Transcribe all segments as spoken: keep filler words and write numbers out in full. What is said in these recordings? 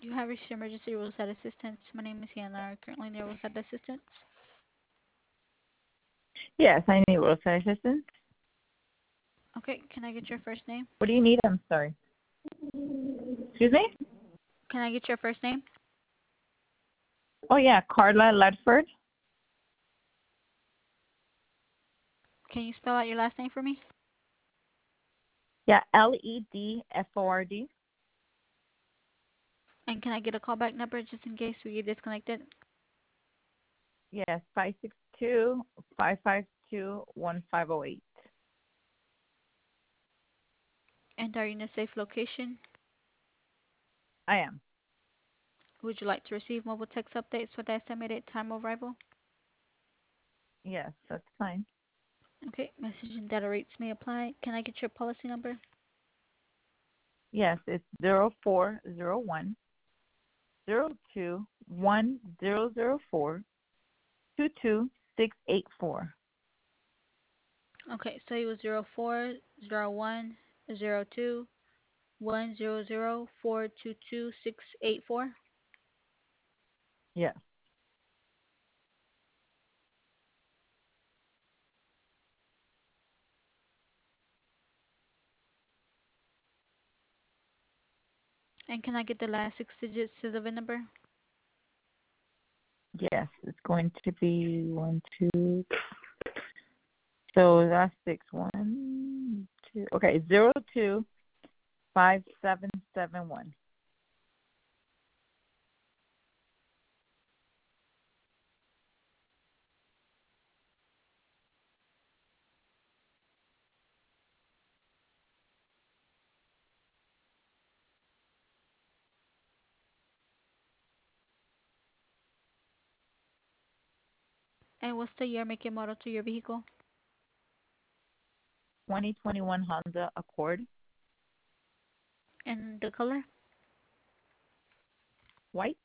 You have reached emergency roadside assistance. My name is Hannah. Currently near roadside assistance. Yes, I need roadside assistance. Okay, can I get your first name? What do you need? I'm sorry. Excuse me? Can I get your first name? Oh, yeah, Carla Ledford. Can you spell out your last name for me? Yeah, L E D F O R D. And can I get a callback number just in case we get disconnected? Yes, five six two, five five two, one five zero eight. And are you in a safe location? I am. Would you like to receive mobile text updates for the estimated time of arrival? Yes, that's fine. Okay, message and data rates may apply. Can I get your policy number? Yes, it's zero four zero one zero two one zero zero four two two six eight four. Okay, so it was zero four zero one zero two one zero zero four two two six eight four. Yes. And can I get the last six digits to the V I N number? Yes, it's going to be one, two. So that's six, one, two. Okay, zero two five seven seven one. And what's the year, make, and model to your vehicle? twenty twenty-one Honda Accord, And the color? white.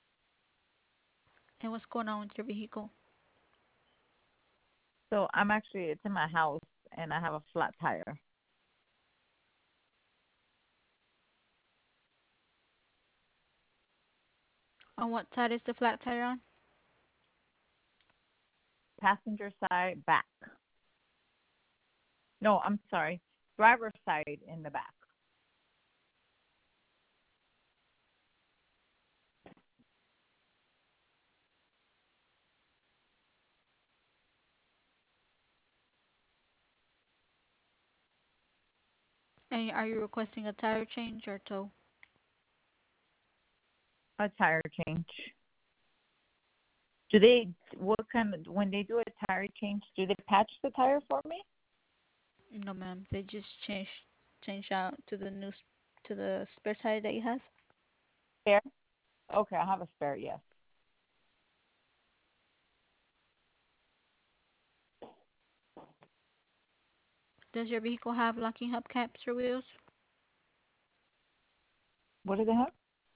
And what's going on with your vehicle? So I'm actually, it's in my house, and I have a flat tire. On what side is the flat tire on? Passenger side, back. No, I'm sorry. Driver's side in the back. And are you requesting a tire change or tow? A tire change. Do they, what kind of, when they do a tire change, do they patch the tire for me? No, ma'am. They just change change out to the new s- to the spare tire that you have. Spare? Okay, I have a spare, yes. Does your vehicle have locking hubcaps or wheels? What do they have?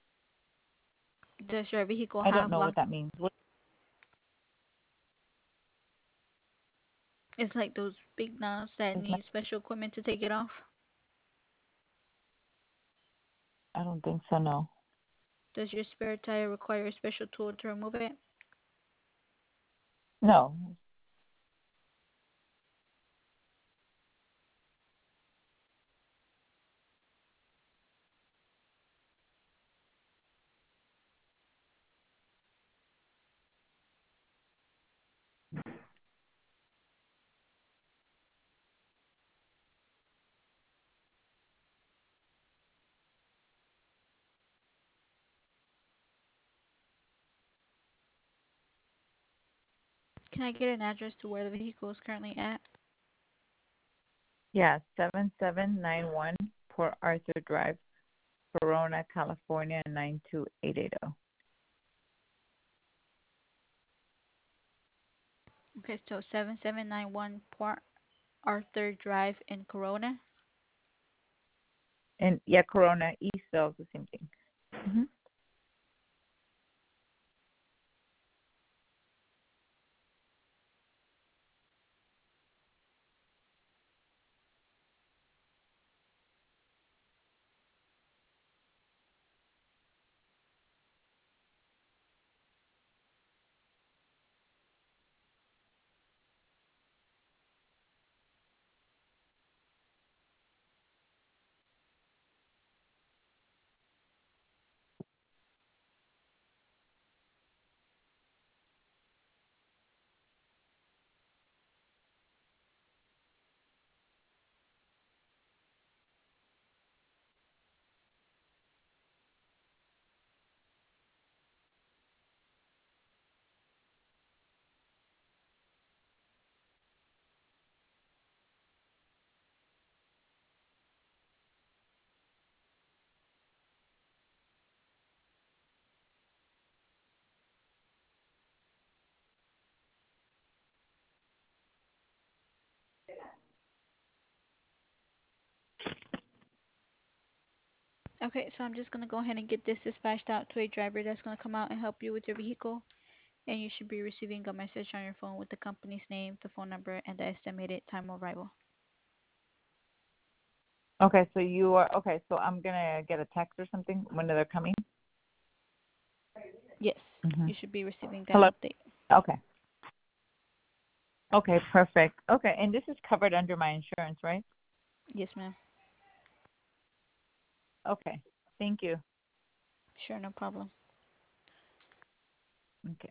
Does your vehicle I don't have know what lock? that means. What? It's like those big knobs that Is that, need special equipment to take it off. I don't think so, no. Does your spare tire require a special tool to remove it? No. Can I get an address to where the vehicle is currently at? Yeah, seven seven nine one Port Arthur Drive, Corona, California, nine two eight eight zero. Okay, so seven seven nine one Port Arthur Drive in Corona. And yeah, Corona, East sells the same thing. Hmm. Okay, so I'm just gonna go ahead and get this dispatched out to a driver that's gonna come out and help you with your vehicle, and you should be receiving a message on your phone with the company's name, the phone number, and the estimated time of arrival. Okay, so you are okay. So I'm gonna get a text or something when they're coming. Yes, Hmm. you should be receiving that Hello. update. Okay. Okay, perfect. Okay, and this is covered under my insurance, right? Yes, ma'am. Okay. Thank you. Sure, no problem. Okay.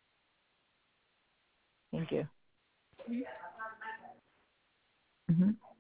Thank you. Mhm. Hmm.